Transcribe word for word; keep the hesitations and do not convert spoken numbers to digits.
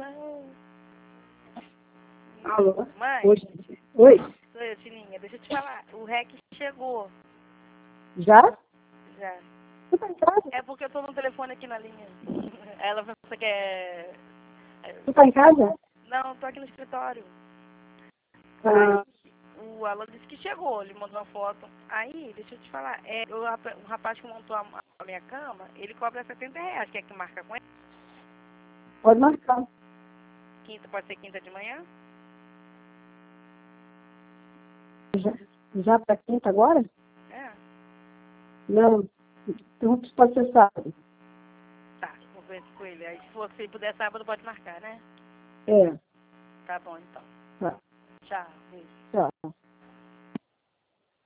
Não. Alô? Mãe? Oi, gente. Oi? Sou eu, Tininha. Deixa eu te falar. O R E C chegou. Já? Já. Você tá em casa? É porque eu tô no telefone aqui na linha. Ela pensa que é... Você tá em casa? Não, tô aqui no escritório. Ah, O Alan disse que chegou, ele mandou uma foto. Aí, deixa eu te falar, é, o, rapa- o rapaz que montou a, a minha cama, ele cobra setenta reais. Quer que marca com ele? pode marcar. Quinta, pode ser quinta de manhã? Já, já pra quinta agora? É. Não. Pergunta se pode ser sábado. Tá, vou ver com ele. Aí se for, se puder sábado, pode marcar, né? É. Tá bom, então. Tá. Tchau, beijo.